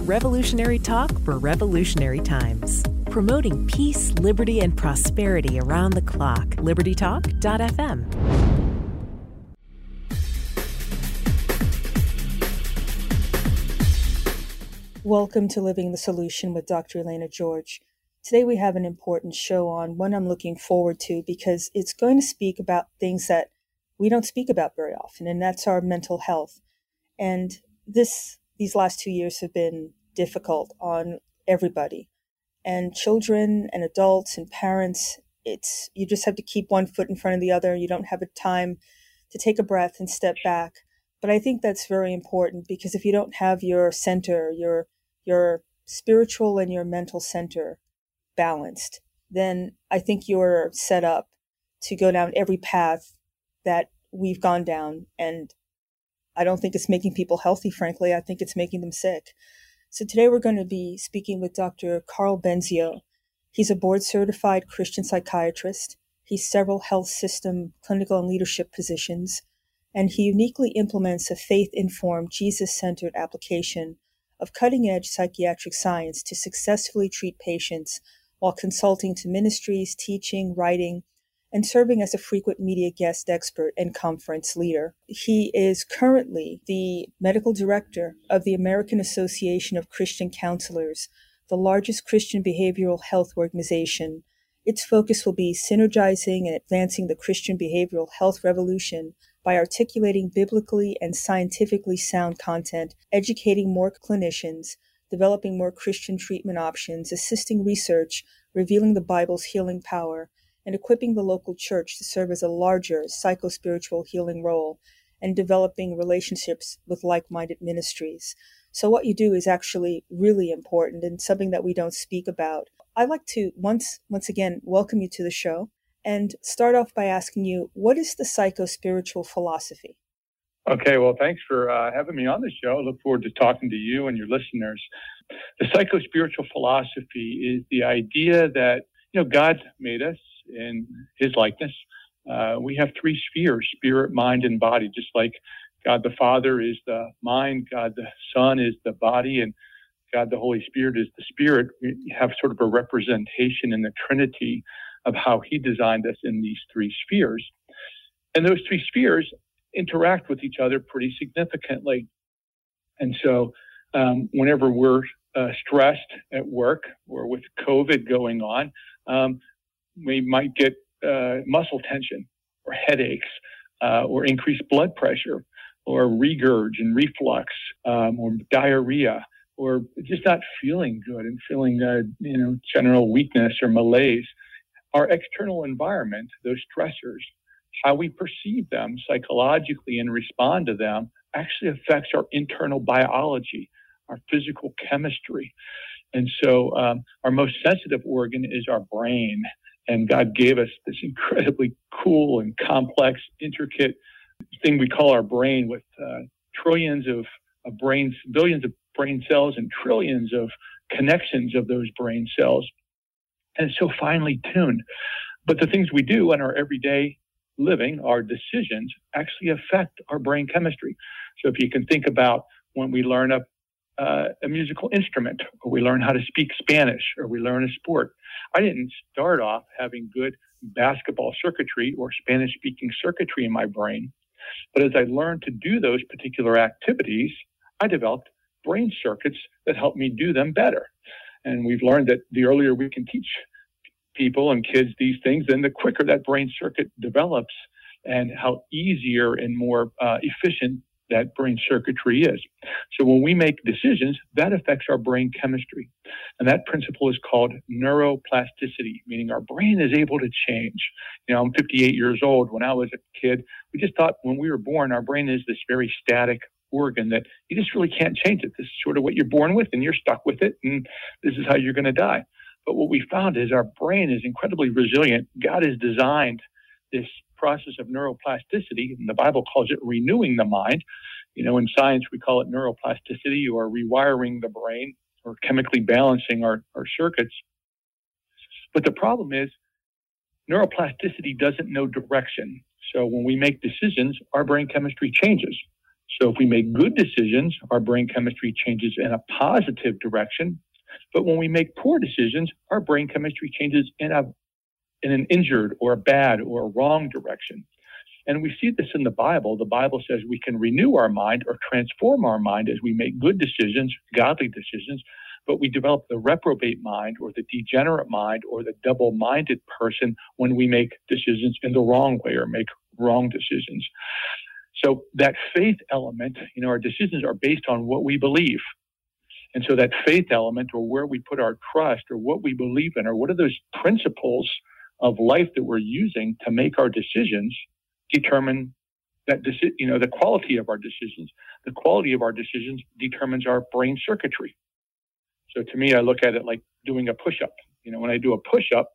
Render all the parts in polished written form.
Revolutionary talk for revolutionary times. Promoting peace, liberty, and prosperity around the clock. LibertyTalk.fm. Welcome to Living the Solution with Dr. Elena George. Today we have an important show on, one I'm looking forward to because it's going to speak about things that we don't speak about very often, and that's our mental health. And these last 2 years have been difficult on everybody, and children and adults and parents. You just have to keep one foot in front of the other. You don't have a time to take a breath and step back. But I think that's very important because if you don't have your center, your spiritual and your mental center balanced, then I think you're set up to go down every path that we've gone down. And I don't think it's making people healthy, frankly. I think it's making them sick. So today we're going to be speaking with Dr. Carl Benzio. He's a board-certified Christian psychiatrist. He's several health system, clinical, and leadership positions. And he uniquely implements a faith-informed, Jesus-centered application of cutting-edge psychiatric science to successfully treat patients while consulting to ministries, teaching, writing, and serving as a frequent media guest expert and conference leader. He is currently the medical director of the American Association of Christian Counselors, the largest Christian behavioral health organization. Its focus will be synergizing and advancing the Christian behavioral health revolution by articulating biblically and scientifically sound content, educating more clinicians, developing more Christian treatment options, assisting research, revealing the Bible's healing power, and equipping the local church to serve as a larger psycho-spiritual healing role, and developing relationships with like-minded ministries. So what you do is actually really important and something that we don't speak about. I'd like to once again welcome you to the show and start off by asking you, what is the psycho-spiritual philosophy? Okay, well, thanks for having me on the show. I look forward to talking to you and your listeners. The psycho-spiritual philosophy is the idea that, God made us in his likeness. We have three spheres: spirit, mind, and body, just like God the Father is the mind, God the Son is the body, and God the Holy Spirit is the spirit. We have sort of a representation in the Trinity of how he designed us in these three spheres. And those three spheres interact with each other pretty significantly. And so whenever we're stressed at work or with COVID going on, we might get muscle tension or headaches or increased blood pressure or regurg and reflux or diarrhea or just not feeling good and feeling general weakness or malaise. Our external environment, those stressors, how we perceive them psychologically and respond to them actually affects our internal biology, our physical chemistry. And so our most sensitive organ is our brain. And God gave us this incredibly cool and complex, intricate thing we call our brain with trillions of brains, billions of brain cells and trillions of connections of those brain cells. And it's so finely tuned. But the things we do in our everyday living, our decisions, actually affect our brain chemistry. So if you can think about when we learn a musical instrument, or we learn how to speak Spanish, or we learn a sport. I didn't start off having good basketball circuitry or Spanish-speaking circuitry in my brain. But as I learned to do those particular activities, I developed brain circuits that help me do them better. And we've learned that the earlier we can teach people and kids these things, then the quicker that brain circuit develops and how easier and more efficient that brain circuitry is. So when we make decisions, that affects our brain chemistry. And that principle is called neuroplasticity, meaning our brain is able to change. I'm 58 years old. When I was a kid, we just thought when we were born, our brain is this very static organ that you just really can't change it. This is sort of what you're born with and you're stuck with it, and this is how you're going to die. But what we found is our brain is incredibly resilient. God has designed this process of neuroplasticity, and the Bible calls it renewing the mind. In science, we call it neuroplasticity or rewiring the brain or chemically balancing our circuits. But the problem is neuroplasticity doesn't know direction. So when we make decisions, our brain chemistry changes. So if we make good decisions, our brain chemistry changes in a positive direction. But when we make poor decisions, our brain chemistry changes in an injured or a bad or a wrong direction. And we see this in the Bible. The Bible says we can renew our mind or transform our mind as we make good decisions, godly decisions, but we develop the reprobate mind or the degenerate mind or the double-minded person when we make decisions in the wrong way or make wrong decisions. So that faith element, our decisions are based on what we believe. And so that faith element, or where we put our trust, or what we believe in, or what are those principles of life that we're using to make our decisions, determine that the quality of our decisions. The quality of our decisions determines our brain circuitry. So to me, I look at it like doing a push-up. When I do a push-up,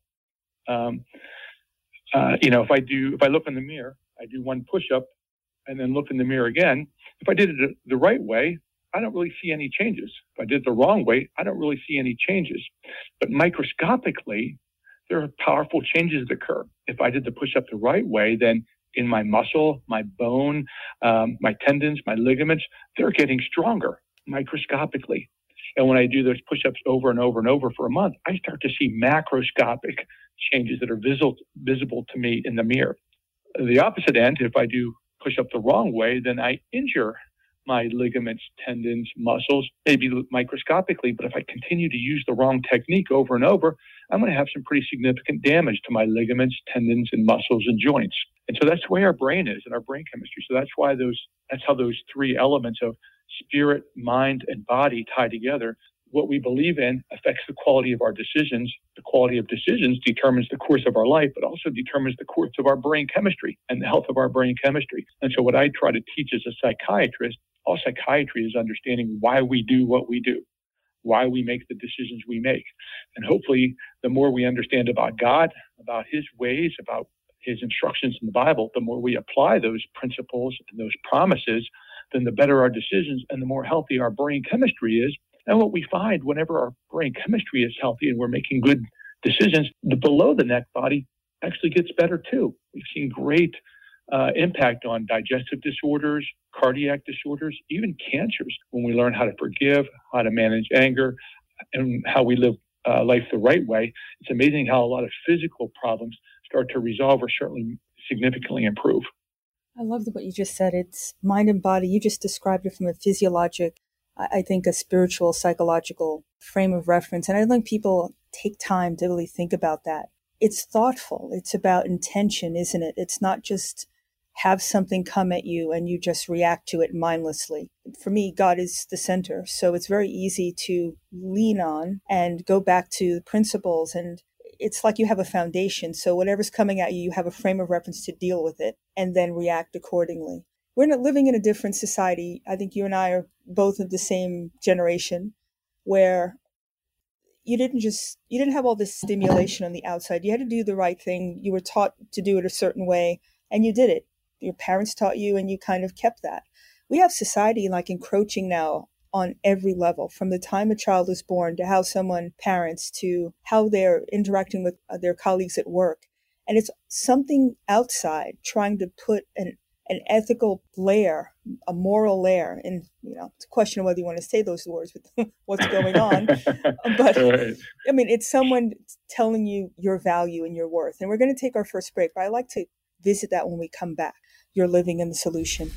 if I look in the mirror, I do one push-up and then look in the mirror again. If I did it the right way, I don't really see any changes. If I did it the wrong way, I don't really see any changes. But microscopically, there are powerful changes that occur. If I did the push-up the right way, then in my muscle, my bone, my tendons, my ligaments, they're getting stronger microscopically. And when I do those push-ups over and over and over for a month, I start to see macroscopic changes that are visible to me in the mirror. The opposite end, if I do push up the wrong way, then I injure my ligaments, tendons, muscles, maybe microscopically, but if I continue to use the wrong technique over and over, I'm going to have some pretty significant damage to my ligaments, tendons, and muscles and joints. And so that's the way our brain is and our brain chemistry. So that's how those three elements of spirit, mind, and body tie together. What we believe in affects the quality of our decisions. The quality of decisions determines the course of our life, but also determines the course of our brain chemistry and the health of our brain chemistry. And so what I try to teach as a psychiatrist, all psychiatry is understanding why we do what we do, why we make the decisions we make. And hopefully, the more we understand about God, about his ways, about his instructions in the Bible, the more we apply those principles and those promises, then the better our decisions and the more healthy our brain chemistry is. And what we find whenever our brain chemistry is healthy and we're making good decisions, the below the neck body actually gets better too. We've seen great impact on digestive disorders, cardiac disorders, even cancers when we learn how to forgive, how to manage anger, and how we live life the right way. It's amazing how a lot of physical problems start to resolve or certainly significantly improve. I love what you just said. It's mind and body. You just described it from a physiologic, I think a spiritual, psychological frame of reference. And I think people take time to really think about that. It's thoughtful. It's about intention, isn't it? It's not just have something come at you and you just react to it mindlessly. For me, God is the center. So it's very easy to lean on and go back to the principles. And it's like you have a foundation. So whatever's coming at you, you have a frame of reference to deal with it and then react accordingly. We're not living in a different society. I think you and I are both of the same generation where you didn't have all this stimulation on the outside. You had to do the right thing. You were taught to do it a certain way and you did it. Your parents taught you and you kind of kept that. We have society like encroaching now on every level, from the time a child is born to how someone parents to how they're interacting with their colleagues at work. And it's something outside trying to put an ethical layer, a moral layer. And, it's a question of whether you want to say those words with what's going on. But right. I mean, it's someone telling you your value and your worth. And we're going to take our first break, but I like to visit that when we come back. You're living in the solution.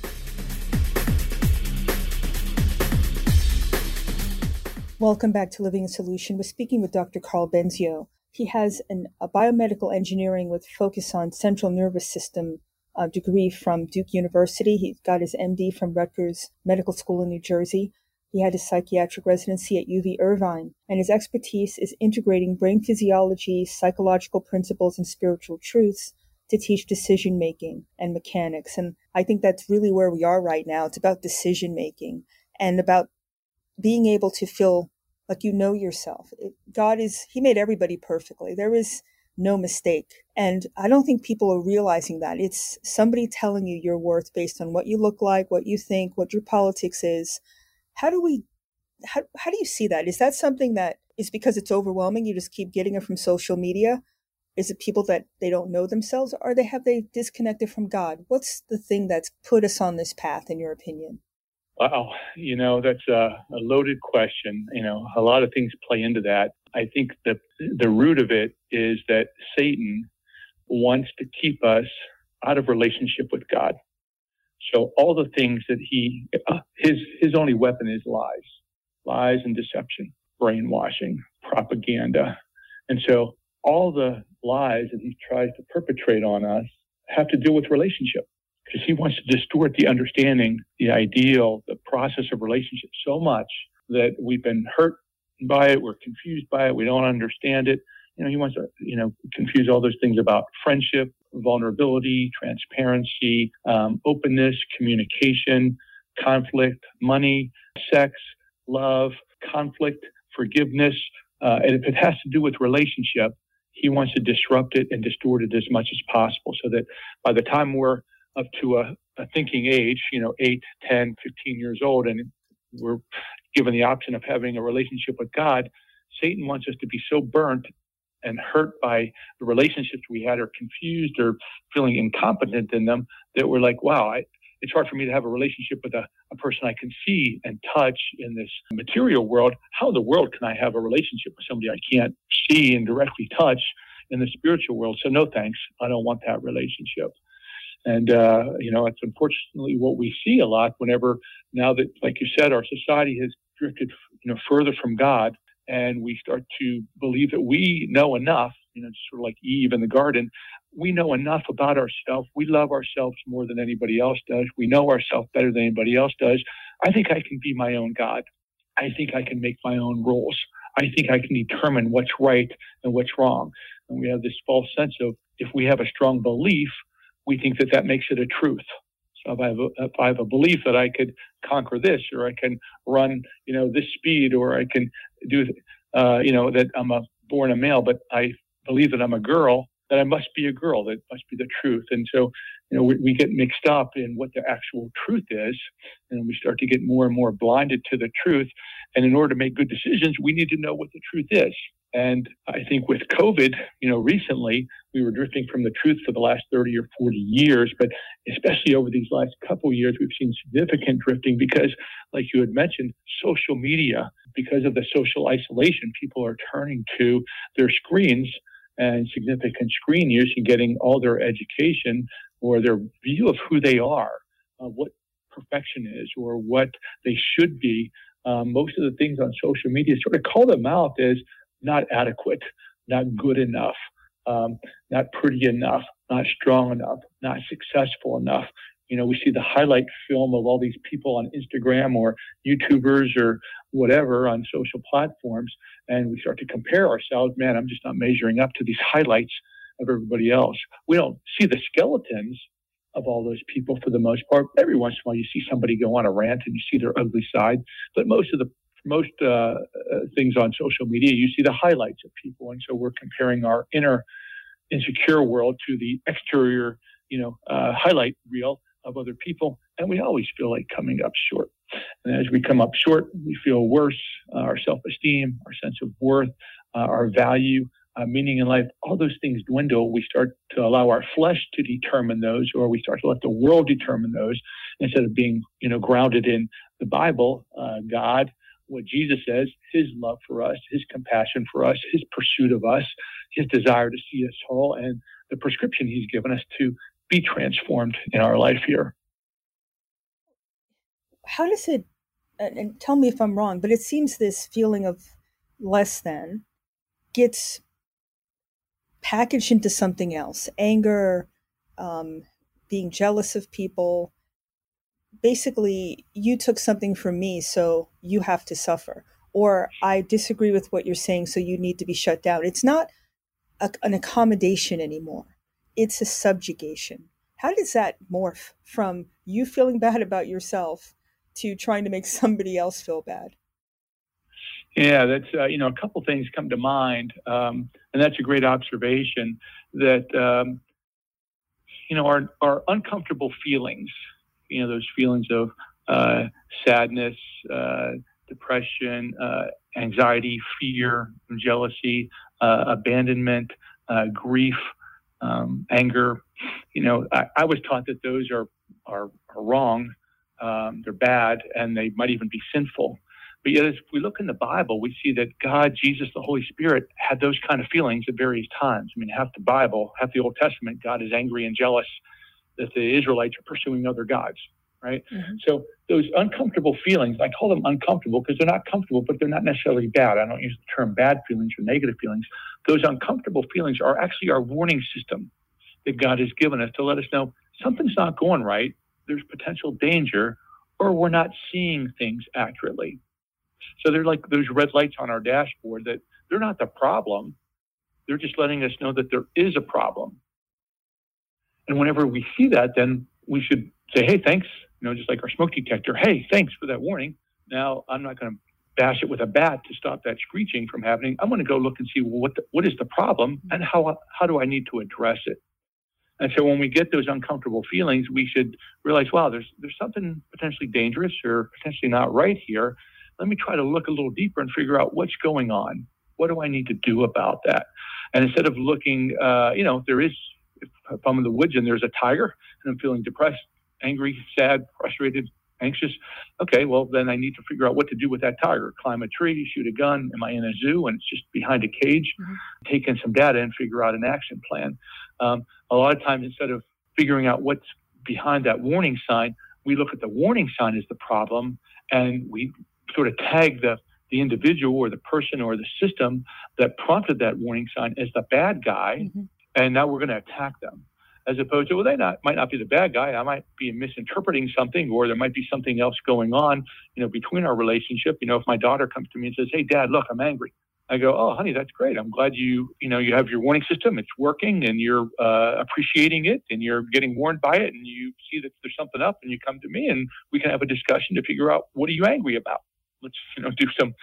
Welcome back to Living in Solution. We're speaking with Dr. Carl Benzio. He has a biomedical engineering with focus on central nervous system degree from Duke University. He got his MD from Rutgers Medical School in New Jersey. He had his psychiatric residency at UV Irvine, and his expertise is integrating brain physiology, psychological principles, and spiritual truths to teach decision-making and mechanics. And I think that's really where we are right now. It's about decision-making and about being able to feel like you know yourself. He made everybody perfectly. There is no mistake. And I don't think people are realizing that. It's somebody telling you your worth based on what you look like, what you think, what your politics is. How do you see that? Is that something that is because it's overwhelming? You just keep getting it from social media? Is it people that they don't know themselves, or have they disconnected from God? What's the thing that's put us on this path, in your opinion? Wow, that's a loaded question. A lot of things play into that. I think the root of it is that Satan wants to keep us out of relationship with God. So all the things that his only weapon is lies and deception, brainwashing, propaganda. And so all the lies that he tries to perpetrate on us have to do with relationship, because he wants to distort the understanding, the ideal, the process of relationship so much that we've been hurt by it, we're confused by it, we don't understand it. He wants to, confuse all those things about friendship, vulnerability, transparency, openness, communication, conflict, money, sex, love, conflict, forgiveness. And if it has to do with relationship, he wants to disrupt it and distort it as much as possible, so that by the time we're up to a thinking age, 8, 10, 15 years old, and we're given the option of having a relationship with God, Satan wants us to be so burnt and hurt by the relationships we had, or confused or feeling incompetent in them, that we're like, wow, it's hard for me to have a relationship with a person I can see and touch in this material world. How in the world can I have a relationship with somebody I can't see and directly touch in the spiritual world? So no thanks, I don't want that relationship. And, it's unfortunately what we see a lot now that, like you said, our society has drifted, further from God, and we start to believe that we know enough, just sort of like Eve in the garden. We know enough about ourselves. We love ourselves more than anybody else does. We know ourselves better than anybody else does. I think I can be my own God. I think I can make my own rules. I think I can determine what's right and what's wrong. And we have this false sense of, if we have a strong belief, we think that makes it a truth. So if I have a belief that I could conquer this, or I can run, this speed, or I can do, that I'm born a male, but I believe that I'm a girl, that I must be a girl, that must be the truth. And so, we get mixed up in what the actual truth is, and we start to get more and more blinded to the truth. And in order to make good decisions, we need to know what the truth is. And I think with COVID, recently, we were drifting from the truth for the last 30 or 40 years, but especially over these last couple of years, we've seen significant drifting because, like you had mentioned, social media, because of the social isolation, people are turning to their screens and significant screen use and getting all their education or their view of who they are, what perfection is, or what they should be. Most of the things on social media sort of call them out as not adequate, not good enough, not pretty enough, not strong enough, not successful enough. We see the highlight film of all these people on Instagram or YouTubers or whatever on social platforms, and we start to compare ourselves. Man, I'm just not measuring up to these highlights of everybody else. We don't see the skeletons of all those people for the most part. Every once in a while, you see somebody go on a rant and you see their ugly side, but most things on social media, you see the highlights of people. And so we're comparing our inner insecure world to the exterior, highlight reel of other people. And we always feel like coming up short. And as we come up short, we feel worse. Our self-esteem, our sense of worth, our value, meaning in life, all those things dwindle. We start to allow our flesh to determine those, or we start to let the world determine those, instead of being, grounded in the Bible, God, what Jesus says, his love for us, his compassion for us, his pursuit of us, his desire to see us whole, and the prescription he's given us to be transformed in our life here. How does it, and tell me if I'm wrong, but it seems this feeling of less than gets packaged into something else. Anger, being jealous of people. Basically, you took something from me, so you have to suffer. Or I disagree with what you're saying, so you need to be shut down. It's not an accommodation anymore. It's a subjugation. How does that morph from you feeling bad about yourself to trying to make somebody else feel bad? Yeah, that's, a couple things come to mind. And that's a great observation that, our uncomfortable feelings, those feelings of sadness, depression, anxiety, fear, jealousy, abandonment, grief, anger. I was taught that those are wrong. they're bad, and they might even be sinful. But yet, as we look in the Bible, we see that God, Jesus, the Holy Spirit had those kind of feelings at various times. I mean, half the Bible, half the Old Testament, God is angry and jealous that the Israelites are pursuing other gods, right? Mm-hmm. So those uncomfortable feelings, I call them uncomfortable because they're not comfortable, but they're not necessarily bad. I don't use the term bad feelings or negative feelings. Those uncomfortable feelings are actually our warning system that God has given us to let us know something's not going right, there's potential danger, or we're not seeing things accurately. So they're like those red lights on our dashboard that they're not the problem. They're just letting us know that there is a problem. And whenever we see that, then we should say, hey, thanks, just like our smoke detector. Hey, thanks for that warning. Now, I'm not going to bash it with a bat to stop that screeching from happening. I'm going to go look and see, well, what is the problem and how do I need to address it? And so when we get those uncomfortable feelings, we should realize, wow, there's something potentially dangerous or potentially not right here. Let me try to look a little deeper and figure out what's going on. What do I need to do about that? And instead of looking, if I'm in the woods and there's a tiger and I'm feeling depressed, angry, sad, frustrated, anxious, okay, well, then I need to figure out what to do with that tiger. Climb a tree, shoot a gun. Am I in a zoo and it's just behind a cage? Mm-hmm. Take in some data and figure out an action plan. A lot of times, instead of figuring out what's behind that warning sign, we look at the warning sign as the problem and we sort of tag the individual or the person or the system that prompted that warning sign as the bad guy. Mm-hmm. And now we're going to attack them, as opposed to, well, might not be the bad guy. I might be misinterpreting something, or there might be something else going on, between our relationship. If my daughter comes to me and says, hey, Dad, look, I'm angry. I go, oh, honey, that's great. I'm glad you have your warning system. It's working and you're appreciating it and you're getting warned by it. And you see that there's something up and you come to me and we can have a discussion to figure out, what are you angry about? Let's do some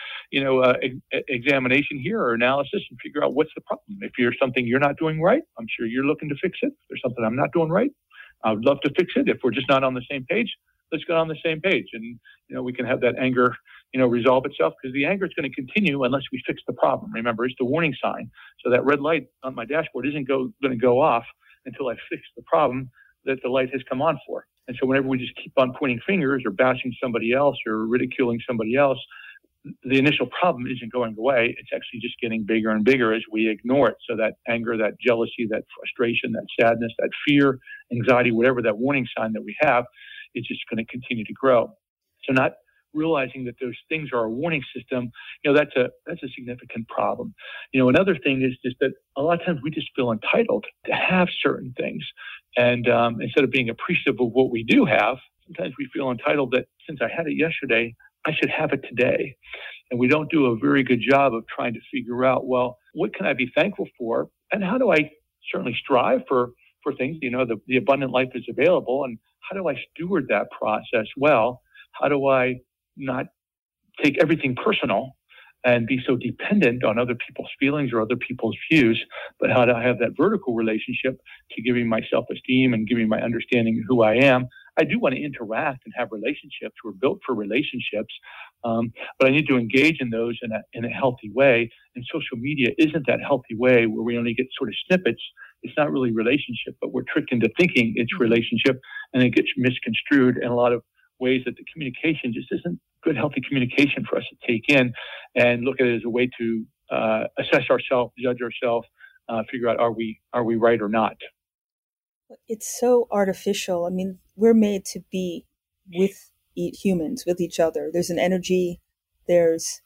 examination here or analysis and figure out what's the problem. If there's something you're not doing right, I'm sure you're looking to fix it. If there's something I'm not doing right, I would love to fix it. If we're just not on the same page, let's get on the same page, and we can have that anger resolve itself, because the anger is going to continue unless we fix the problem. Remember, it's the warning sign. So that red light on my dashboard isn't going to go off until I fix the problem that the light has come on for. And so whenever we just keep on pointing fingers or bashing somebody else or ridiculing somebody else, the initial problem isn't going away. It's actually just getting bigger and bigger as we ignore it. So that anger, that jealousy, that frustration, that sadness, that fear, anxiety, whatever that warning sign that we have, is just going to continue to grow. So not realizing that those things are a warning system, that's a significant problem. Another thing is just that a lot of times we just feel entitled to have certain things. And instead of being appreciative of what we do have, sometimes we feel entitled that since I had it yesterday, I should have it today. And we don't do a very good job of trying to figure out, well, what can I be thankful for? And how do I certainly strive for things? The abundant life is available. And how do I steward that process well? How do I not take everything personal and be so dependent on other people's feelings or other people's views, but how do I have that vertical relationship to giving my self-esteem and giving my understanding of who I am? I do want to interact and have relationships. We're built for relationships, but I need to engage in those in a healthy way. And social media isn't that healthy way where we only get sort of snippets. It's not really relationship, but we're tricked into thinking it's relationship, and it gets misconstrued in a lot of ways that the communication just isn't good, healthy communication for us to take in and look at it as a way to assess ourselves, judge ourselves, figure out are we right or not. It's so artificial. I mean, we're made to be with humans, with each other. There's an energy. There's,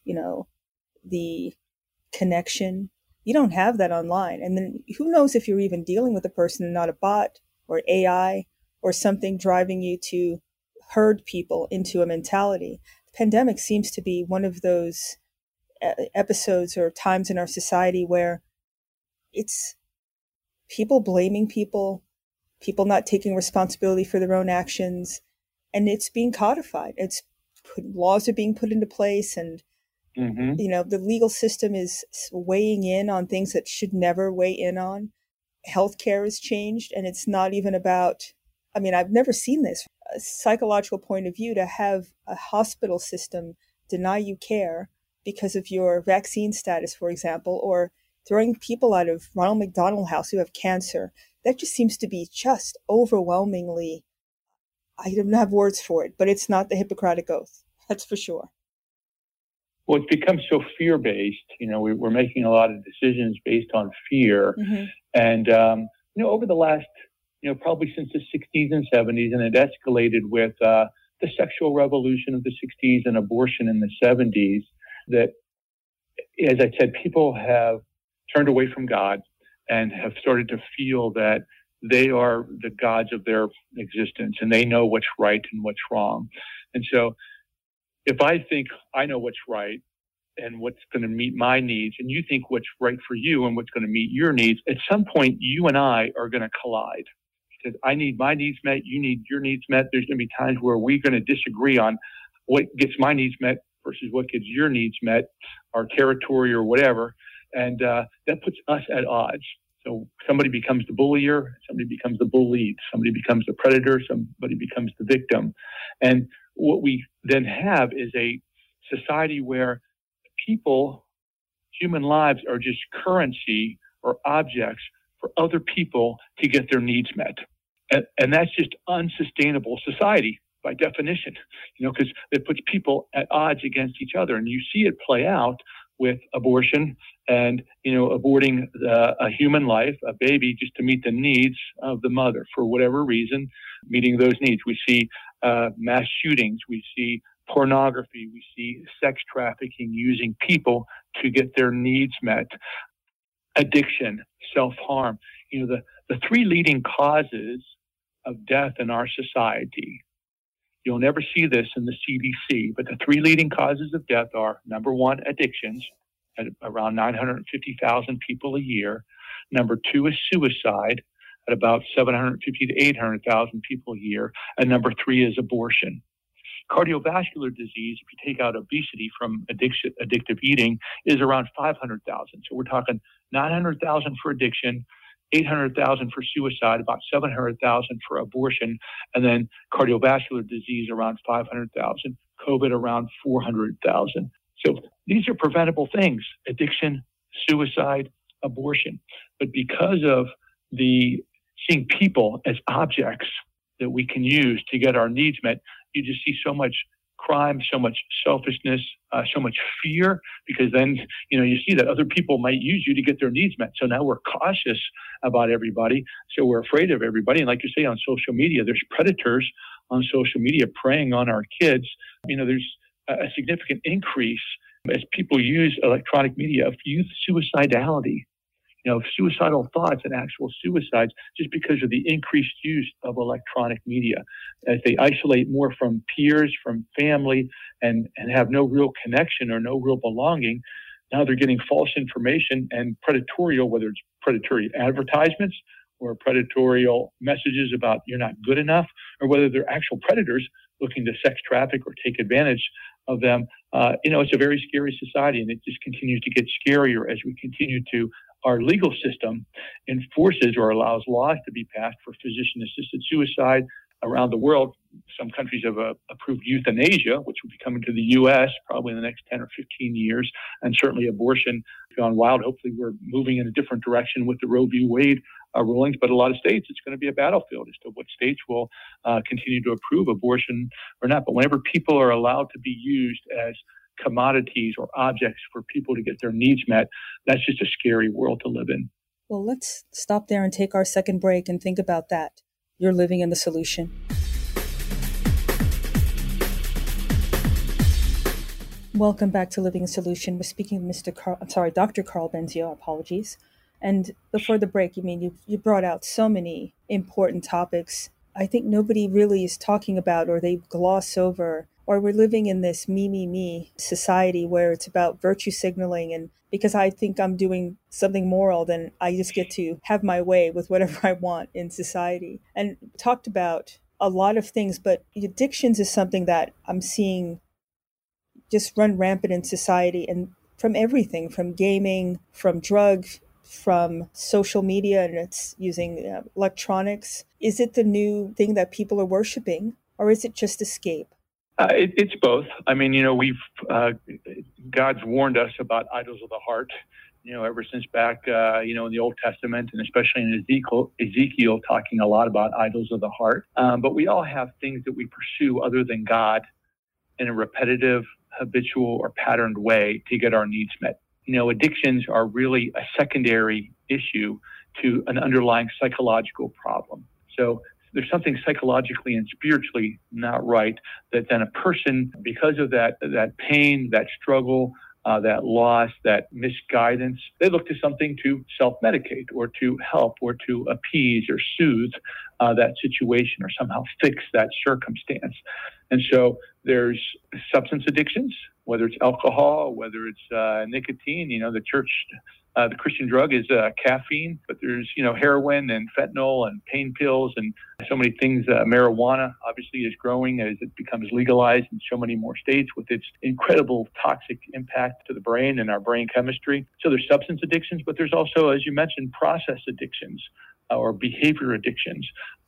the connection. You don't have that online. And then who knows if you're even dealing with a person and not a bot or AI or something driving you to herd people into a mentality. The pandemic seems to be one of those episodes or times in our society where it's people blaming people not taking responsibility for their own actions, and it's being codified. Laws are being put into place, and the legal system is weighing in on things that should never weigh in on. Healthcare has changed, and it's not even about, I've never seen this. A psychological point of view, to have a hospital system deny you care because of your vaccine status, for example, or throwing people out of Ronald McDonald House who have cancer. That just seems to be just overwhelmingly I don't have words for it, but it's not the Hippocratic Oath. That's for sure. Well, it's become so fear-based. We're making a lot of decisions based on fear. Mm-hmm. And, over the last, probably since the 60s and 70s, and it escalated with the sexual revolution of the 60s and abortion in the 70s, that, as I said, people have turned away from God and have started to feel that they are the gods of their existence and they know what's right and what's wrong. And so if I think I know what's right and what's going to meet my needs, and you think what's right for you and what's going to meet your needs, at some point you and I are going to collide. Because I need my needs met, you need your needs met. There's going to be times where we're going to disagree on what gets my needs met versus what gets your needs met, our territory or whatever. And that puts us at odds. So somebody becomes the bullier, somebody becomes the bullied, somebody becomes the predator, somebody becomes the victim. And what we then have is a society where people, human lives, are just currency or objects for other people to get their needs met. And that's just unsustainable society by definition, because it puts people at odds against each other. And you see it play out with abortion and, aborting a human life, a baby, just to meet the needs of the mother for whatever reason, meeting those needs. We see mass shootings, we see pornography, we see sex trafficking, using people to get their needs met, addiction, self-harm. The three leading causes of death in our society, you'll never see this in the CDC, but the three leading causes of death are, number one, addictions, at around 950,000 people a year. Number two is suicide, at about 750 to 800,000 people a year. And number three is abortion. Cardiovascular disease, if you take out obesity from addictive eating, is around 500,000. So we're talking 900,000 for addiction, 800,000 for suicide, about 700,000 for abortion, and then cardiovascular disease around 500,000, COVID around 400,000. So these are preventable things: addiction, suicide, abortion. But because of seeing people as objects that we can use to get our needs met, you just see so much crime, so much selfishness, so much fear, because then, you see that other people might use you to get their needs met. So now we're cautious about everybody. So we're afraid of everybody. And like you say, on social media, there's predators on social media preying on our kids. There's a significant increase as people use electronic media of youth suicidality, suicidal thoughts and actual suicides, just because of the increased use of electronic media. As they isolate more from peers, from family, and have no real connection or no real belonging, now they're getting false information and predatorial, whether it's predatory advertisements or predatory messages about you're not good enough, or whether they're actual predators looking to sex traffic or take advantage of them. It's a very scary society, and it just continues to get scarier as we continue to. Our legal system enforces or allows laws to be passed for physician-assisted suicide around the world. Some countries have approved euthanasia, which will be coming to the U.S. probably in the next 10 or 15 years, and certainly abortion has gone wild. Hopefully we're moving in a different direction with the Roe v. Wade rulings, but a lot of states, it's going to be a battlefield as to what states will continue to approve abortion or not. But whenever people are allowed to be used as commodities or objects for people to get their needs met, that's just a scary world to live in. Well, let's stop there and take our second break and think about that. You're living in the solution. Welcome back to Living in Solution. We're speaking with Dr. Carl Benzio, apologies. And before the break, you brought out so many important topics. I think nobody really is talking about, or they gloss over, or we're living in this me society where it's about virtue signaling, and because I think I'm doing something moral, then I just get to have my way with whatever I want in society. And talked about a lot of things, but addictions is something that I'm seeing just run rampant in society, and from everything, from gaming, from drugs, from social media, and it's using electronics. Is it the new thing that people are worshiping, or is it just escape? It's both. I mean, God's warned us about idols of the heart, ever since back, in the Old Testament, and especially in Ezekiel talking a lot about idols of the heart. But we all have things that we pursue other than God in a repetitive, habitual, or patterned way to get our needs met. Addictions are really a secondary issue to an underlying psychological problem. So there's something psychologically and spiritually not right that then a person, because of that pain, that struggle, that loss, that misguidance, they look to something to self-medicate or to help or to appease or soothe that situation or somehow fix that circumstance. And so there's substance addictions, whether it's alcohol, whether it's nicotine. The Christian drug is caffeine, but there's, heroin and fentanyl and pain pills and so many things. Marijuana obviously is growing as it becomes legalized in so many more states with its incredible toxic impact to the brain and our brain chemistry. So there's substance addictions, but there's also, as you mentioned, process addictions or behavior addictions.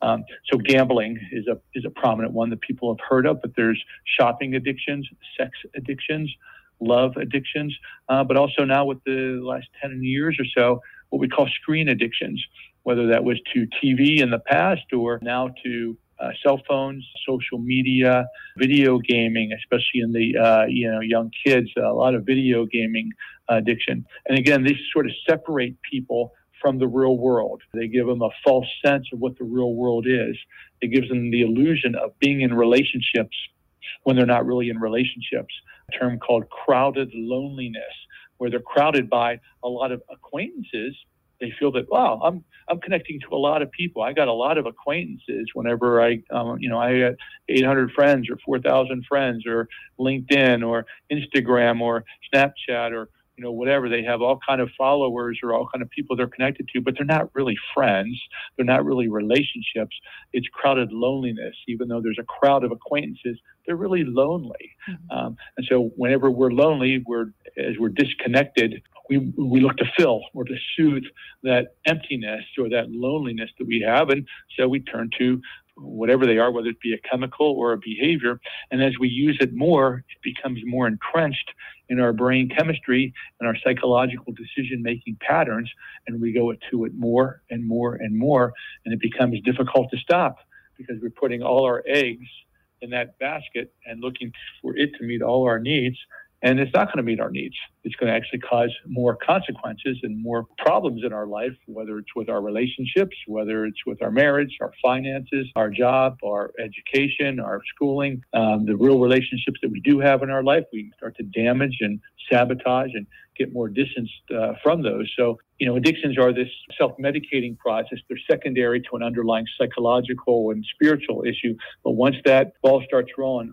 So gambling is a prominent one that people have heard of, but there's shopping addictions, sex addictions, love addictions, but also now with the last 10 years or so, what we call screen addictions, whether that was to TV in the past or now to cell phones, social media, video gaming, especially in the young kids, a lot of video gaming addiction. And again, these sort of separate people from the real world. They give them a false sense of what the real world is. It gives them the illusion of being in relationships when they're not really in relationships. A term called crowded loneliness, where they're crowded by a lot of acquaintances. They feel that, wow, I'm connecting to a lot of people. I got a lot of acquaintances whenever I got 800 friends or 4,000 friends or LinkedIn or Instagram or Snapchat or whatever. They have all kind of followers or all kind of people they're connected to, but they're not really friends. They're not really relationships. It's crowded loneliness. Even though there's a crowd of acquaintances, they're really lonely. Mm-hmm. And so whenever we're lonely, we're disconnected, we look to fill or to soothe that emptiness or that loneliness that we have. And so we turn to whatever they are, whether it be a chemical or a behavior. And as we use it more, it becomes more entrenched in our brain chemistry and our psychological decision-making patterns. And we go to it more and more and more. And it becomes difficult to stop because we're putting all our eggs in that basket and looking for it to meet all our needs. And it's not going to meet our needs. It's going to actually cause more consequences and more problems in our life, whether it's with our relationships, whether it's with our marriage, our finances, our job, our education, our schooling, the real relationships that we do have in our life. We start to damage and sabotage and get more distanced from those. So, addictions are this self-medicating process. They're secondary to an underlying psychological and spiritual issue. But once that ball starts rolling,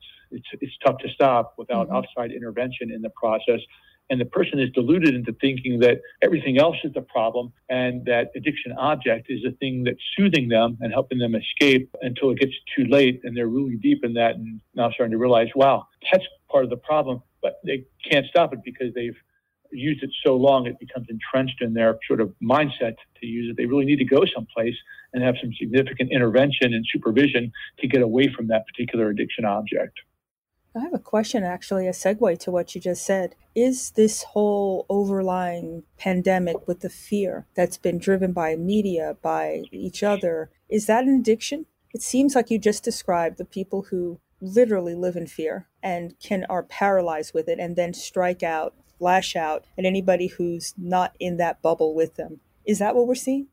it's tough to stop without outside intervention in the process. And the person is deluded into thinking that everything else is the problem and that addiction object is the thing that's soothing them and helping them escape until it gets too late and they're really deep in that and now starting to realize, wow, that's part of the problem, but they can't stop it because they've used it so long it becomes entrenched in their sort of mindset to use it. They really need to go someplace and have some significant intervention and supervision to get away from that particular addiction object. I have a question, actually, a segue to what you just said. Is this whole overlying pandemic with the fear that's been driven by media, by each other, is that an addiction? It seems like you just described the people who literally live in fear and are paralyzed with it and then strike out, lash out at anybody who's not in that bubble with them. Is that what we're seeing?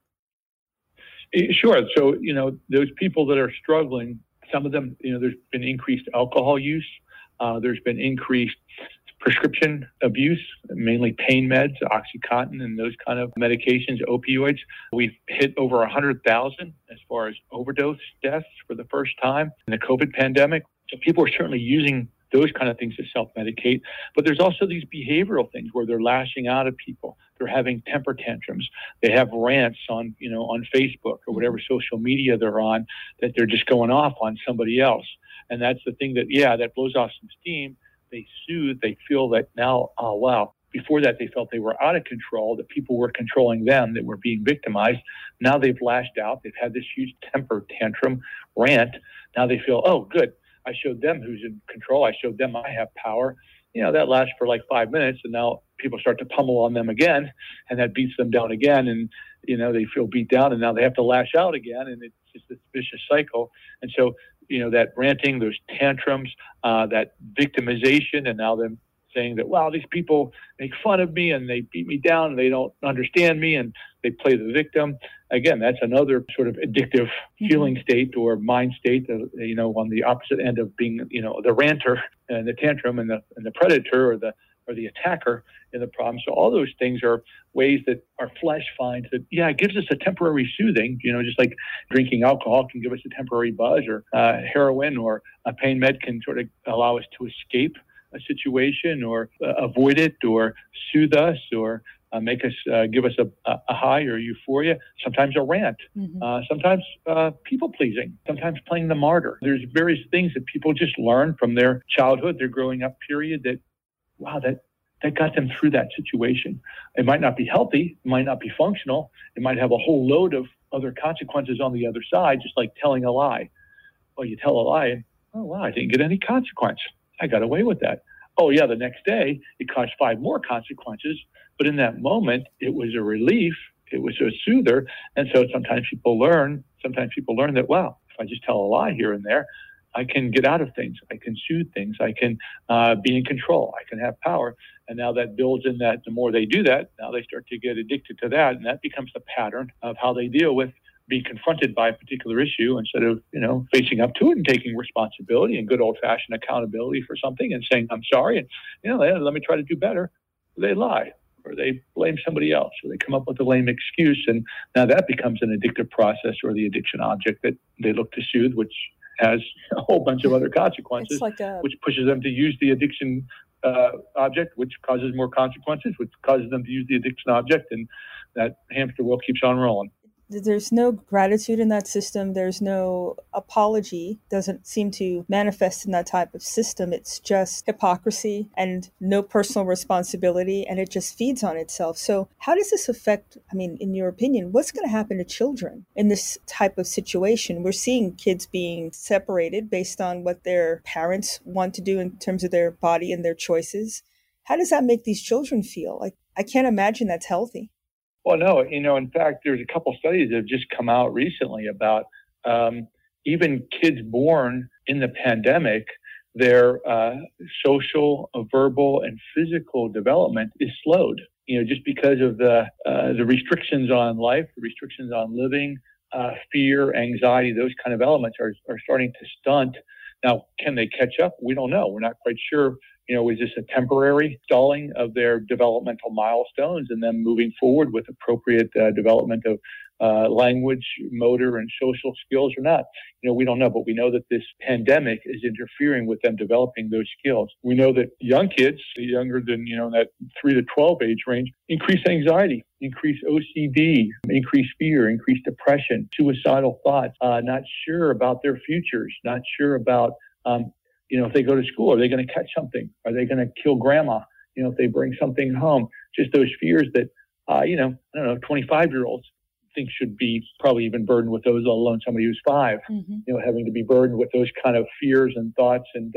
Sure. So, those people that are struggling, some of them, there's been increased alcohol use. There's been increased prescription abuse, mainly pain meds, Oxycontin and those kind of medications, opioids. We've hit over 100,000 as far as overdose deaths for the first time in the COVID pandemic. So people are certainly using those kind of things to self-medicate. But there's also these behavioral things where they're lashing out at people. They're having temper tantrums. They have rants on Facebook or whatever social media they're on that they're just going off on somebody else. And that's the thing that blows off some steam. They soothe. They feel that now, oh, wow. Before that, they felt they were out of control, that people were controlling them, that were being victimized. Now they've lashed out. They've had this huge temper tantrum rant. Now they feel, oh, good. I showed them who's in control. I showed them I have power. That lasts for like 5 minutes, and now people start to pummel on them again, and that beats them down again, and they feel beat down, and now they have to lash out again, and it's just this vicious cycle. And so that ranting, those tantrums, that victimization, and now them saying that, wow, these people make fun of me and they beat me down and they don't understand me and they play the victim. Again, that's another sort of addictive feeling state or mind state, on the opposite end of being, the ranter and the tantrum and the predator or the attacker in the problem. So all those things are ways that our flesh finds that, it gives us a temporary soothing, just like drinking alcohol can give us a temporary buzz, or heroin or a pain med can sort of allow us to escape a situation or avoid it or soothe us or make us give us a high or euphoria. Sometimes a rant, sometimes people pleasing, sometimes playing the martyr. There's various things that people just learn from their childhood, their growing up period that, wow, that got them through that situation. It might not be healthy, it might not be functional, it might have a whole load of other consequences on the other side, just like telling a lie. Well, you tell a lie, and, oh, wow, I didn't get any consequence. I got away with that. Oh, yeah, the next day, it caused 5 more consequences. But in that moment, it was a relief. It was a soother. And so sometimes people learn that, wow, if I just tell a lie here and there, I can get out of things. I can soothe things. I can be in control. I can have power. And now that builds in that the more they do that, now they start to get addicted to that. And that becomes the pattern of how they deal with being confronted by a particular issue instead of, facing up to it and taking responsibility and good old-fashioned accountability for something and saying, I'm sorry, and, let me try to do better. They lie, or they blame somebody else, or they come up with a lame excuse. And now that becomes an addictive process or the addiction object that they look to soothe, which has a whole bunch of other consequences, which pushes them to use the addiction object, which causes more consequences, which causes them to use the addiction object, and that hamster wheel keeps on rolling. There's no gratitude in that system. There's no apology. Doesn't seem to manifest in that type of system. It's just hypocrisy and no personal responsibility, and it just feeds on itself. So how does this affect, in your opinion, what's going to happen to children in this type of situation? We're seeing kids being separated based on what their parents want to do in terms of their body and their choices. How does that make these children feel? I can't imagine that's healthy. Well, no, in fact, there's a couple studies that have just come out recently about even kids born in the pandemic, their social, verbal, and physical development is slowed, just because of the restrictions on life, the restrictions on living, fear, anxiety, those kind of elements are starting to stunt. Now, can they catch up? We don't know. We're not quite sure. Is this a temporary stalling of their developmental milestones and then moving forward with appropriate development of language, motor, and social skills or not? We don't know, but we know that this pandemic is interfering with them developing those skills. We know that young kids, younger than, that 3 to 12 age range, increase anxiety, increase OCD, increase fear, increase depression, suicidal thoughts, not sure about their futures, not sure about if they go to school, are they going to catch something? Are they going to kill grandma? If they bring something home, just those fears that, 25-year-olds think should be probably even burdened with those, let alone somebody who's 5, having to be burdened with those kind of fears and thoughts and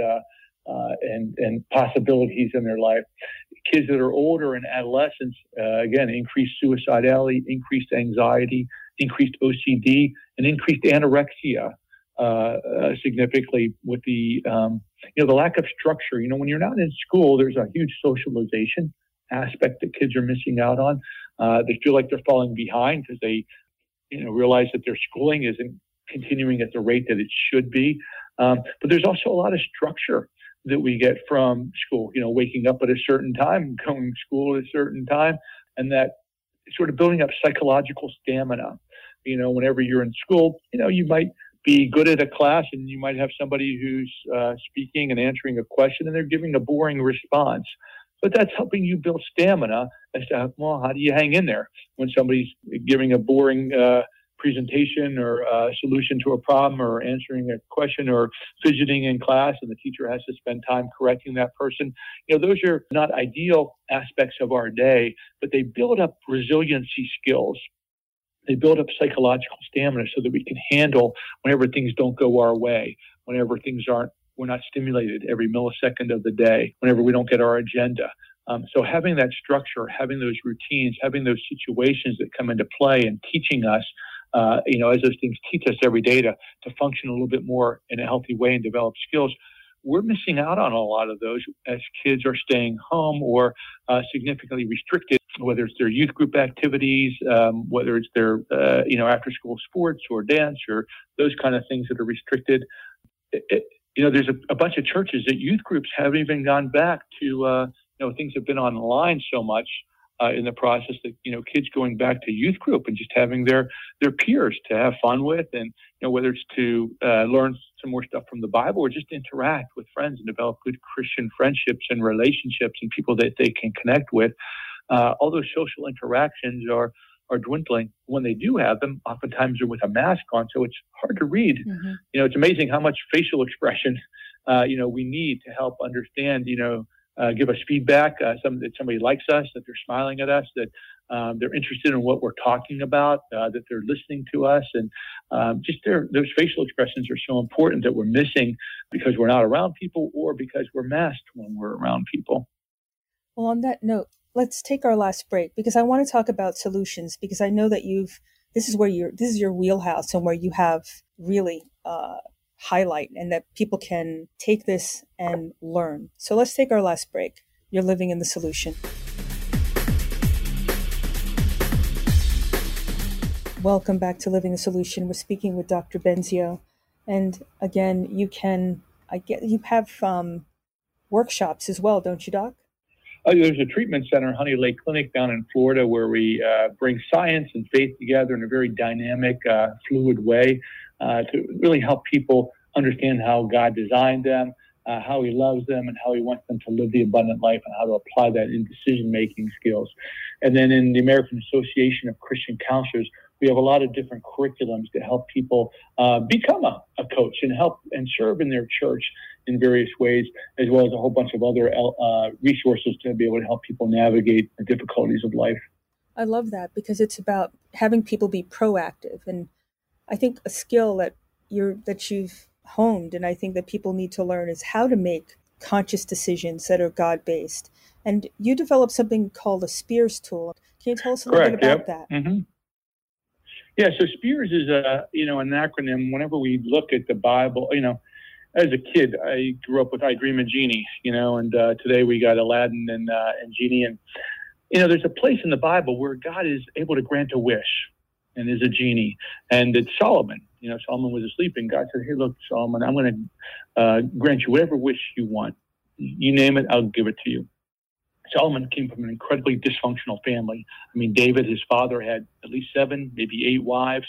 possibilities in their life. Kids that are older in adolescence, again, increased suicidality, increased anxiety, increased OCD, and increased anorexia. Significantly with the lack of structure. When you're not in school, there's a huge socialization aspect that kids are missing out on. They feel like they're falling behind because they, realize that their schooling isn't continuing at the rate that it should be. But there's also a lot of structure that we get from school, waking up at a certain time, going to school at a certain time, and that sort of building up psychological stamina. Whenever you're in school, you might be good at a class and you might have somebody who's speaking and answering a question and they're giving a boring response. But that's helping you build stamina as to, how do you hang in there when somebody's giving a boring presentation or a solution to a problem or answering a question or fidgeting in class and the teacher has to spend time correcting that person. Those are not ideal aspects of our day, but they build up resiliency skills. They build up psychological stamina so that we can handle whenever things don't go our way, whenever things aren't we're not stimulated every millisecond of the day whenever we don't get our agenda. So having that structure, having those routines, having those situations that come into play and teaching us, as those things teach us every day to function a little bit more in a healthy way and develop skills, we're missing out on a lot of those as kids are staying home or significantly restricted, whether it's their youth group activities, whether it's their, after-school sports or dance or those kind of things that are restricted. There's a bunch of churches that youth groups haven't even gone back to, things have been online so much in the process that, kids going back to youth group and just having their peers to have fun with, and, whether it's to learn some more stuff from the Bible or just interact with friends and develop good Christian friendships and relationships and people that they can connect with. All those social interactions are dwindling. When they do have them, oftentimes they're with a mask on, so it's hard to read. Mm-hmm. It's amazing how much facial expression, we need to help understand, give us feedback, that somebody likes us, that they're smiling at us, that they're interested in what we're talking about, that they're listening to us. And those facial expressions are so important that we're missing because we're not around people or because we're masked when we're around people. Well, on that note, let's take our last break because I want to talk about solutions, because I know that this is your wheelhouse and where you have really highlight and that people can take this and learn. So let's take our last break. You're living in the solution. Welcome back to Living the Solution. We're speaking with Dr. Benzio. And again, you have workshops as well, don't you, Doc? There's a treatment center, Honey Lake Clinic, down in Florida, where we bring science and faith together in a very dynamic, fluid way to really help people understand how God designed them, how He loves them, and how He wants them to live the abundant life, and how to apply that in decision-making skills. And then in the American Association of Christian Counselors, we have a lot of different curriculums to help people become a coach and help and serve in their church in various ways, as well as a whole bunch of other resources to be able to help people navigate the difficulties of life. I love that because it's about having people be proactive. And I think a skill that you've honed, and I think that people need to learn, is how to make conscious decisions that are God-based. And you developed something called a SPEARS tool. Can you tell us a little bit about that? Mm-hmm. Yeah, so SPEARS is an acronym. Whenever we look at the Bible, as a kid, I grew up with I Dream of Genie, and today we got Aladdin and Genie. And, there's a place in the Bible where God is able to grant a wish and is a genie. And it's Solomon. Solomon was asleep, and God said, "Hey, look, Solomon, I'm going to grant you whatever wish you want. You name it, I'll give it to you." Solomon came from an incredibly dysfunctional family. I mean, David, his father, had at least 7, maybe 8 wives.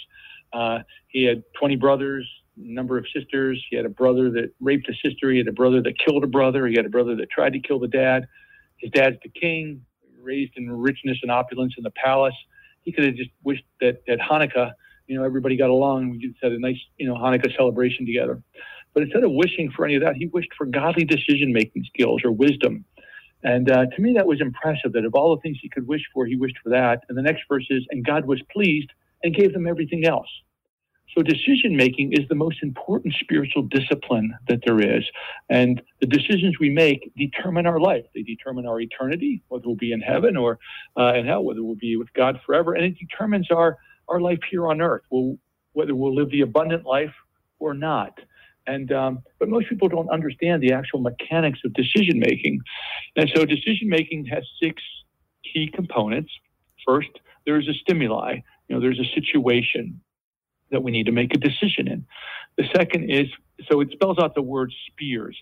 He had 20 brothers, a number of sisters. He had a brother that raped a sister. He had a brother that killed a brother. He had a brother that tried to kill the dad. His dad's the king, raised in richness and opulence in the palace. He could have just wished that at Hanukkah, everybody got along and we just had a nice, Hanukkah celebration together. But instead of wishing for any of that, he wished for godly decision-making skills or wisdom. And to me, that was impressive, that of all the things he could wish for, he wished for that. And the next verse is, and God was pleased and gave them everything else. So decision-making is the most important spiritual discipline that there is. And the decisions we make determine our life. They determine our eternity, whether we'll be in heaven or in hell, whether we'll be with God forever. And it determines our life here on earth, whether we'll live the abundant life or not. And but most people don't understand the actual mechanics of decision-making. And so decision-making has 6 key components. First, there's a stimuli. There's a situation that we need to make a decision in. The second is, so it spells out the word SPEARS,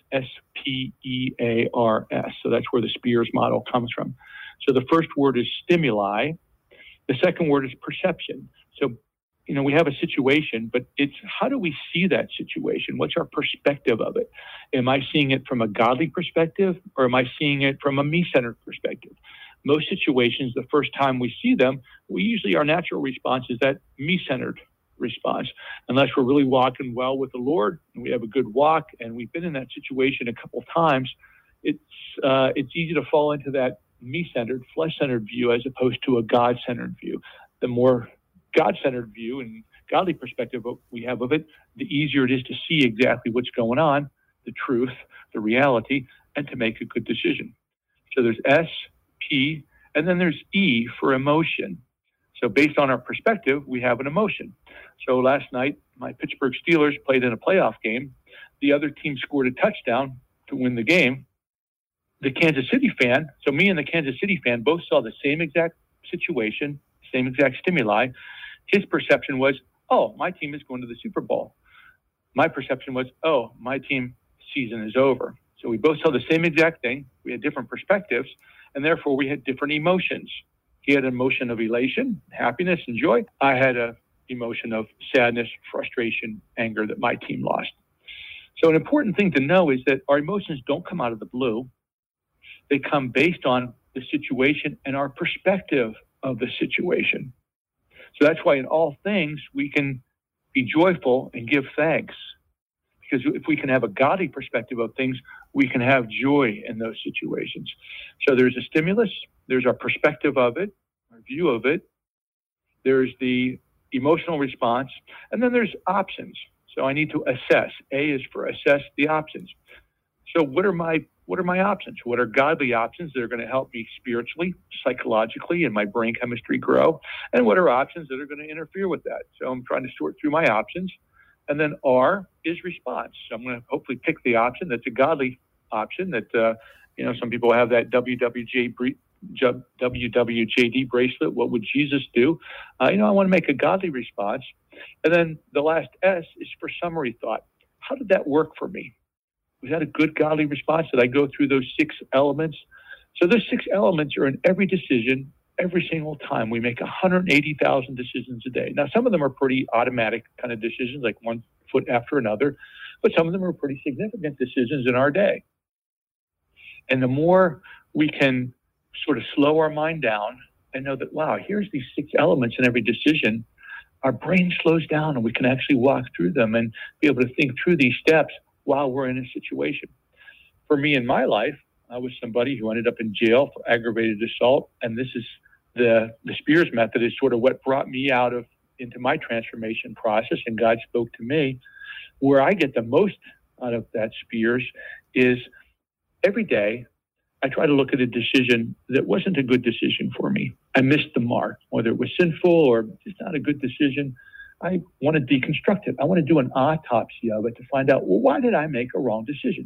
SPEARS. So that's where the SPEARS model comes from. So the first word is stimuli. The second word is perception. So, we have a situation, but it's how do we see that situation? What's our perspective of it? Am I seeing it from a godly perspective, or am I seeing it from a me-centered perspective? Most situations, the first time we see them, our natural response is that me-centered response. Unless we're really walking well with the Lord and we have a good walk and we've been in that situation a couple of times, it's easy to fall into that me-centered, flesh-centered view as opposed to a God-centered view. The more God-centered view and godly perspective we have of it, the easier it is to see exactly what's going on the truth, the reality, and to make a good decision. So there's S, P, and then there's E for emotion. So based on our perspective, we have an emotion. So last night, my Pittsburgh Steelers played in a playoff game. The other team scored a touchdown to win the game. The Kansas City fan, so me and the Kansas City fan both saw the same exact situation, same exact stimuli. His perception was, oh, my team is going to the Super Bowl. My perception was, oh, my team season is over. So we both saw the same exact thing. We had different perspectives, and therefore we had different emotions. He had an emotion of elation, happiness, and joy. I had an emotion of sadness, frustration, anger that my team lost. So an important thing to know is that our emotions don't come out of the blue. They come based on the situation and our perspective of the situation. So that's why in all things we can be joyful and give thanks. Because if we can have a godly perspective of things, we can have joy in those situations. So there's a stimulus, there's our perspective of it, our view of it, there's the emotional response, and then there's options. So I need to assess. A is for assess the options. So what are my options? What are godly options that are going to help me spiritually, psychologically, and my brain chemistry grow? And what are options that are going to interfere with that? So I'm trying to sort through my options. And then R is response. So I'm going to hopefully pick the option that's a godly option that, some people have that WWJD bracelet. What would Jesus do? I want to make a godly response. And then the last S is for summary thought. How did that work for me? Was that a good godly response? Did I go through those 6 elements? So those 6 elements are in every decision, every single time. We make 180,000 decisions a day. Now, some of them are pretty automatic kind of decisions, like one foot after another, but some of them are pretty significant decisions in our day. And the more we can sort of slow our mind down and know that, wow, here's these 6 elements in every decision, our brain slows down and we can actually walk through them and be able to think through these steps while we're in a situation. For me in my life, I was somebody who ended up in jail for aggravated assault, and this is the Spears method is sort of what brought me into my transformation process, and God spoke to me. Where I get the most out of that Spears is every day I try to look at a decision that wasn't a good decision for me. I missed the mark, whether it was sinful or just not a good decision. I want to deconstruct it. I want to do an autopsy of it to find out, well, why did I make a wrong decision?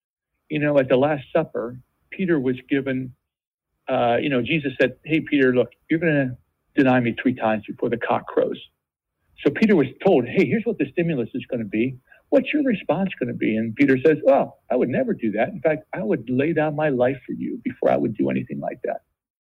At the Last Supper, Peter was given, Jesus said, hey, Peter, look, you're going to deny me 3 times before the cock crows. So Peter was told, hey, here's what the stimulus is going to be. What's your response going to be? And Peter says, well, I would never do that. In fact, I would lay down my life for you before I would do anything like that.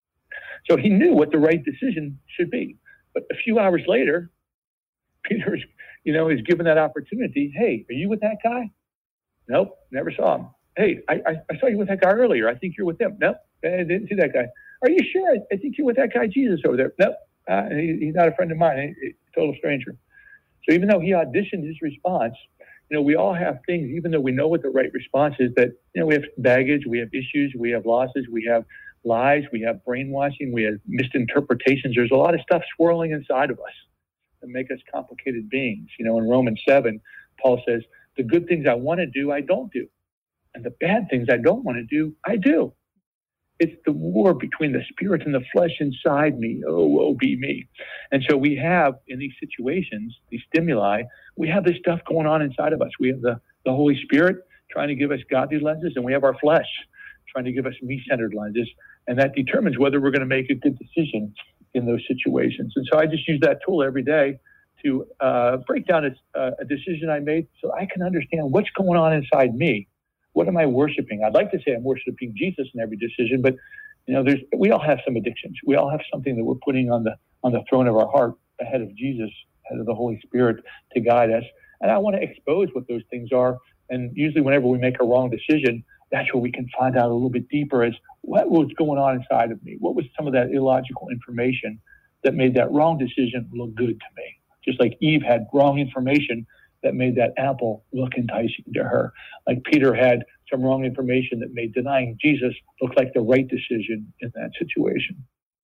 So he knew what the right decision should be. But a few hours later, Peter, is given that opportunity. Hey, are you with that guy? Nope, never saw him. Hey, I saw you with that guy earlier. I think you're with him. Nope, I didn't see that guy. Are you sure? I think you're with that guy Jesus over there. Nope, he's not a friend of mine. He's a total stranger. So even though he auditioned his response, we all have things, even though we know what the right response is, that, we have baggage, we have issues, we have losses, we have lies, we have brainwashing, we have misinterpretations. There's a lot of stuff swirling inside of us that make us complicated beings. In Romans 7, Paul says, the good things I want to do, I don't do. And the bad things I don't want to do, I do. It's the war between the spirit and the flesh inside me. Oh, woe be me. And so we have, in these situations, these stimuli, we have this stuff going on inside of us. We have the Holy Spirit trying to give us godly lenses, and we have our flesh trying to give us me-centered lenses. And that determines whether we're going to make a good decision in those situations. And so I just use that tool every day to break down a decision I made so I can understand what's going on inside me. What am I worshiping? I'd like to say I'm worshiping Jesus in every decision, but we all have some addictions. We all have something that we're putting on the throne of our heart ahead of Jesus, ahead of the Holy Spirit to guide us. And I want to expose what those things are. And usually whenever we make a wrong decision, that's where we can find out a little bit deeper as what was going on inside of me? What was some of that illogical information that made that wrong decision look good to me? Just like Eve had wrong information that made that apple look enticing to her. Like Peter had some wrong information that made denying Jesus look like the right decision in that situation.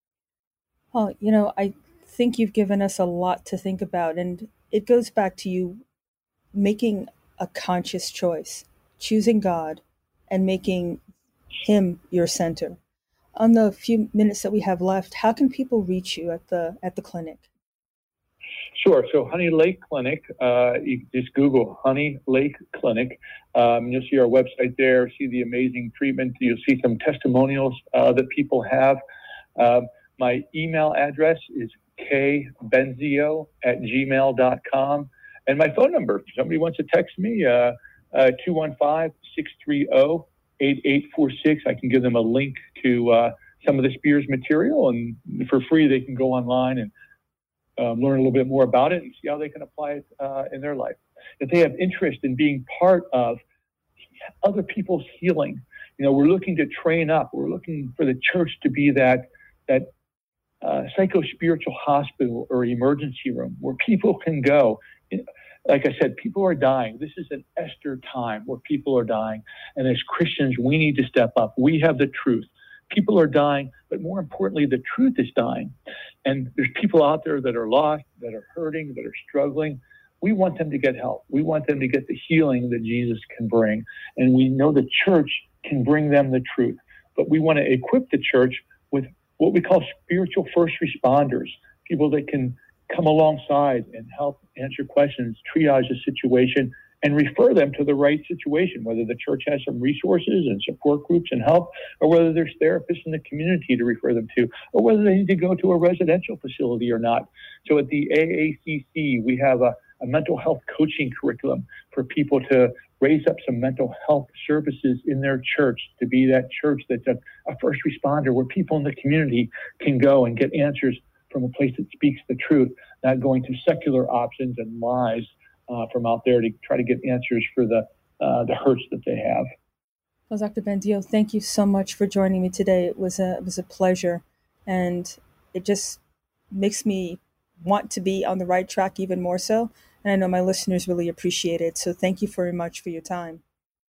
Well, I think you've given us a lot to think about, and it goes back to you making a conscious choice choosing God and making Him your center. On the few minutes that we have left, how can people reach you at the clinic? Sure. So Honey Lake Clinic, you just Google Honey Lake Clinic. You'll see our website there, see the amazing treatment. You'll see some testimonials that people have. My email address is kbenzio@gmail.com. And my phone number, if somebody wants to text me, 215-630-8846. I can give them a link to some of the Spears material, and for free they can go online and learn a little bit more about it and see how they can apply it in their life. If they have interest in being part of other people's healing, we're looking to train up. We're looking for the church to be that psycho-spiritual hospital or emergency room where people can go. Like I said, people are dying. This is an Esther time where people are dying. And as Christians, we need to step up. We have the truth. People are dying, but more importantly, the truth is dying. And there's people out there that are lost, that are hurting, that are struggling. We want them to get help. We want them to get the healing that Jesus can bring. And we know the church can bring them the truth. But we want to equip the church with what we call spiritual first responders, people that can come alongside and help answer questions, triage a situation, and refer them to the right situation, whether the church has some resources and support groups and help, or whether there's therapists in the community to refer them to, or whether they need to go to a residential facility or not. So at the AACC, we have a mental health coaching curriculum for people to raise up some mental health services in their church, to be that church that's a first responder where people in the community can go and get answers from a place that speaks the truth, not going to secular options and lies from out there to try to get answers for the hurts that they have. Well, Dr. Benzio, thank you so much for joining me today. It was a pleasure, and it just makes me want to be on the right track even more so. And I know my listeners really appreciate it. So thank you very much for your time.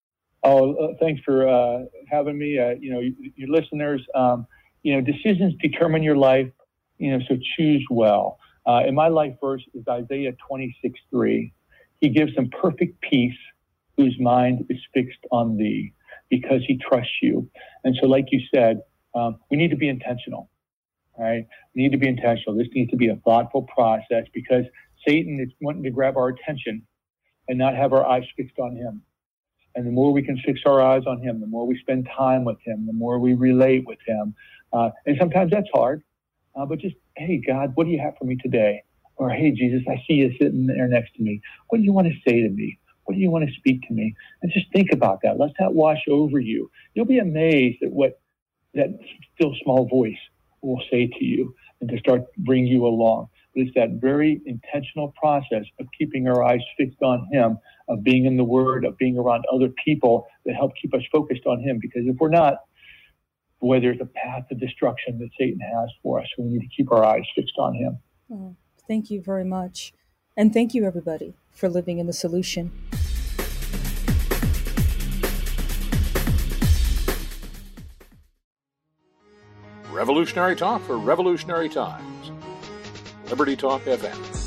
Oh, thanks for having me. Your listeners, decisions determine your life. So choose well. And my life verse is Isaiah 26:3. He gives them perfect peace whose mind is fixed on thee because he trusts you. And so like you said, we need to be intentional, right? We need to be intentional. This needs to be a thoughtful process because Satan is wanting to grab our attention and not have our eyes fixed on him. And the more we can fix our eyes on him, the more we spend time with him, the more we relate with him. And sometimes that's hard. But just, hey, God, what do you have for me today? Or, hey, Jesus, I see you sitting there next to me. What do you want to say to me? What do you want to speak to me? And just think about that. Let that wash over you. You'll be amazed at what that still small voice will say to you and to start bring you along. But it's that very intentional process of keeping our eyes fixed on him, of being in the Word, of being around other people that help keep us focused on him. Because if we're not, boy, there's a path of destruction that Satan has for us. We need to keep our eyes fixed on him. Oh, thank you very much. And thank you, everybody, for living in the solution. Revolutionary Talk for Revolutionary Times. Liberty Talk FM.